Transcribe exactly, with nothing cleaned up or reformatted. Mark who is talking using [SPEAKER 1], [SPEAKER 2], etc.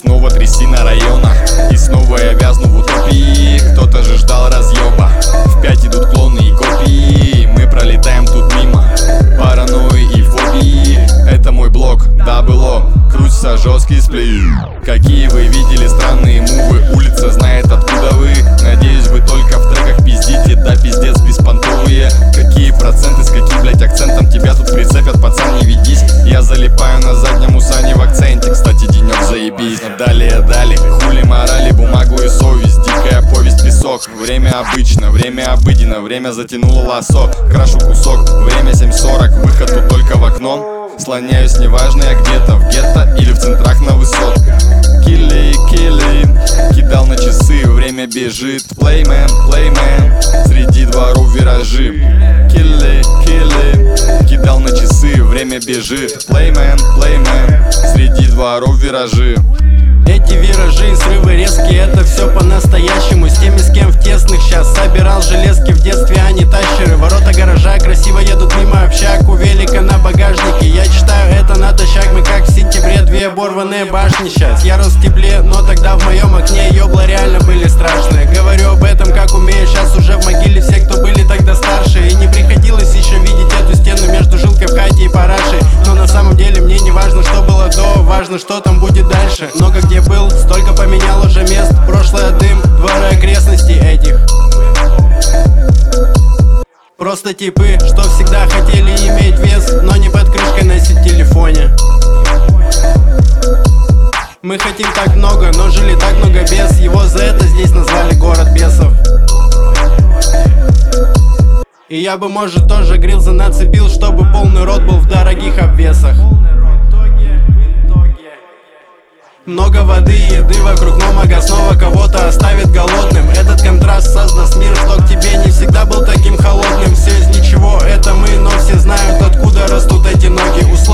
[SPEAKER 1] снова трясина района, и снова я вязну в утопии. Кто-то же ждал разъеба, в пять идут клоны и копии. Мы пролетаем тут мимо паранойи и фобии. Это мой блог, да было, крутится жесткий сплей. Какие вы видели странные мувы, улица знает откуда вы. Надеюсь, вы только в треках пиздите, да пиздец беспонтовые. Какие проценты, с каким, блять, акцентом тебя тут прицепят, пацан, не ведись. Я залипаю на заднем усане в акценте, кстати, денек заебись. Далее, далее, хули морали, бумагу и совесть, дикая повесть, песок. Время обычно, время обыденно, время затянуло лассо. Крашу кусок, время семь сорок, выход тут только в окно. Слоняюсь, неважно я где-то, в гетто или в центрах на высотках. Килли, килли, кидал на часы, время бежит. Плеймен, плеймен, среди дворов виражи. Килли, килли, кидал на часы, время бежит. Плеймен, плеймен, среди дворов виражи.
[SPEAKER 2] Эти виражи и срывы резкие, это все по-настоящему. С теми, с кем в тесных сейчас собирал железки в детстве, а не тащеры. Ворота гаража красиво едут мимо общак, у велика на багажнике. Я читаю это натощак, мы как в сентябре, две оборванные башни сейчас. Я рос в тепле, но тогда в моем окне ёбла реально были страшные. Говорю об этом как умею, сейчас уже в могиле все, кто были тогда старше. И не приходилось еще видеть эту стену между жилкой в хате и парашей. Но на самом деле мне не важно, что было до, важно, что там будет дальше. Много где был, столько поменял уже мест. Прошлое дым, дворы окрестностей этих. Просто типы, что всегда хотели иметь вес, но не под крышкой носить в телефоне. Мы хотим так много, но жили так много без. Его за это здесь назвали город бесов. И я бы, может, тоже грилза нацепил, чтобы полный рот был в дорогих обвесах. Много воды и еды вокруг, но мага снова кого-то оставит голодным. Этот контраст создаст мир, что к тебе не всегда был таким холодным. Все из ничего, это мы, но все знают, откуда растут эти ноги.